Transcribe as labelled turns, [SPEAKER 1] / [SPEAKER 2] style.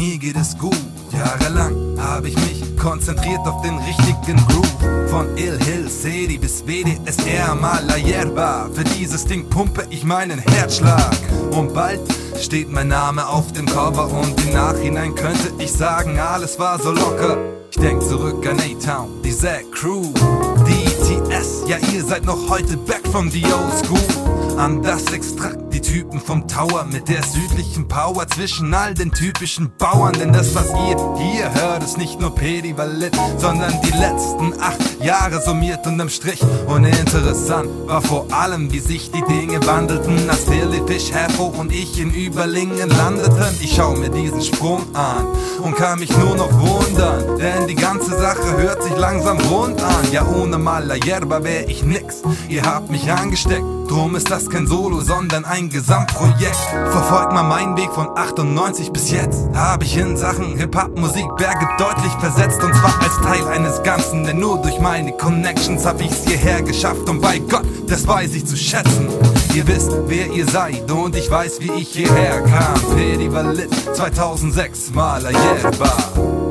[SPEAKER 1] mir geht es gut. Jahrelang habe ich mich konzentriert auf den richtigen Groove. Von Il Hill City bis WDSR Mala Yerba. Für dieses Ding pumpe ich meinen Herzschlag. Und bald steht mein Name auf dem Cover und im Nachhinein könnte ich sagen, alles war so locker. Ich denk zurück an A-Town, die Zack Crew, die ETS, ja ihr seid noch heute back from the old school. An das Extrakt, die Typen vom Tower mit der südlichen Power zwischen all den typischen Bauern. Denn das, was ihr hier hört, ist nicht nur Pedi Valid, sondern die letzten 8 Jahre summiert unterm Strich. Und interessant war vor allem, wie sich die Dinge wandelten, als Philly Fish, Herfo und ich in Überlingen landeten. Ich schau mir diesen Sprung an und kann mich nur noch wundern, denn die ganze Sache hört sich langsam rund an. Ja, ohne Mala Yerba wär ich nix, ihr habt mich angesteckt. Drum ist das kein Solo, sondern ein Gesamtprojekt. Verfolgt mal meinen Weg von 98 bis jetzt. Habe ich in Sachen Hip-Hop-Musik Berge deutlich versetzt. Und zwar als Teil eines Ganzen, denn nur durch meine Connections hab ich's hierher geschafft. Und bei Gott, das weiß ich zu schätzen. Ihr wisst, wer ihr seid und ich weiß, wie ich hierher kam. Pedi Valid 2006, Mala Yerba.